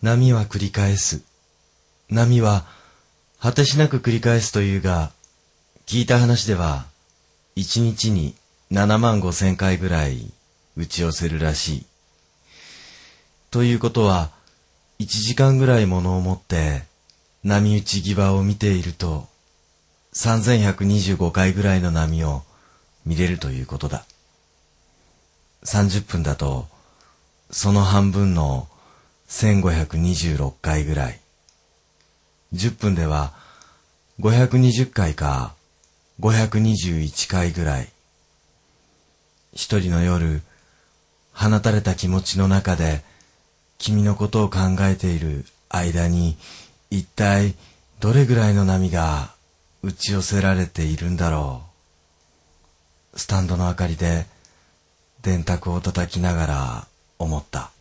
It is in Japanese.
波は繰り返す。波は果てしなく繰り返すというが、聞いた話では、一日に75000回ぐらい打ち寄せるらしい。ということは、1時間ぐらいものを持って波打ち際を見ていると、3125回ぐらいの波を見れるということだ。30分だと、その半分の1526回ぐらい。10分では520回か521回ぐらい。一人の夜、放たれた気持ちの中で君のことを考えている間に、一体どれぐらいの波が打ち寄せられているんだろう。スタンドの明かりで電卓を叩きながら思った。